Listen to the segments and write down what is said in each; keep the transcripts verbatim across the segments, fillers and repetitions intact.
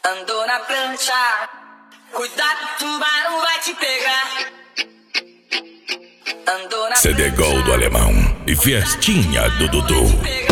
Andou na prancha, cuidado, tubarão vai te pegar. Andou na C D Gol do Alemão e Fiestinha do Dudu.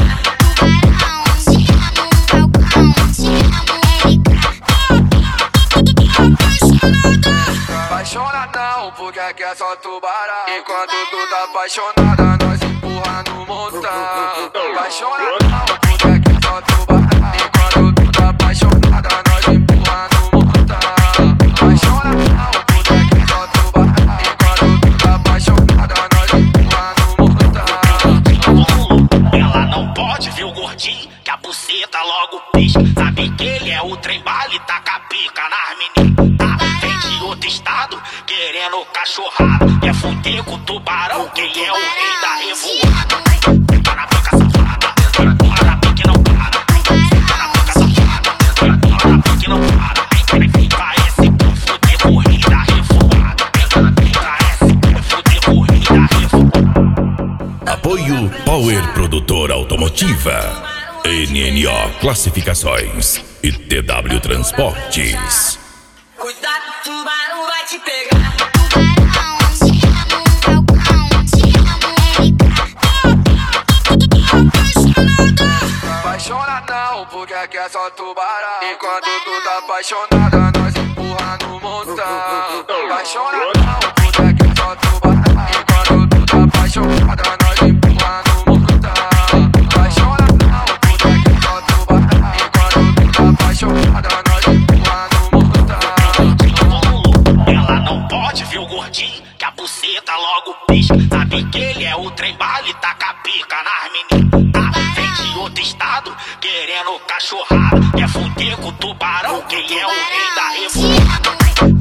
Apaixonadão, porque aqui é só tubarão. Enquanto tu tá apaixonada, nós empurra no montão. Apaixonadão, porque aqui é só tubarão. Enquanto tu tá apaixonada, nós empurra no montão. Apaixonadão, porque aqui é só tubarão. Enquanto tu tá apaixonada, nós empurra no montão. Ela não pode ver o gordinho, que a buceta logo pisca. Sabe que ele é o trem bala e taca a pica nas meninas. Tá, vem de outro estado, querendo cachorrada. Quer fuder com o tubarão, quem é o rei da revoada. Tá na pica safada, porra na pique não para. Tá na pica safada, porra na pique não para. Parece que fuder com o rei da revoada. Parece que fuder com o rei da revoada. Apoio Power Produtora Automotiva, N N O Classificações e T W Transportes. cuidado, tubarão vai te pegar. Apaixonadão, porque aqui é só tubarão. Enquanto tu tá apaixonada, nós empurra no montão. Apaixonadão, porque aqui é só tubarão. Enquanto tu tá apaixonada, nós empurra no montão. Apaixonadão, porque aqui é só tubarão. Enquanto tu tá apaixonada, nós empurra no montão. Ela não pode ver o gordinho, que a buceta logo pisca. Sabe que ele é o trem bala e taca a pica nas meninas. Tá, vem de outro estado, querendo cachorrada. Quer fuder com o tubarão, quem é o rei da revoada.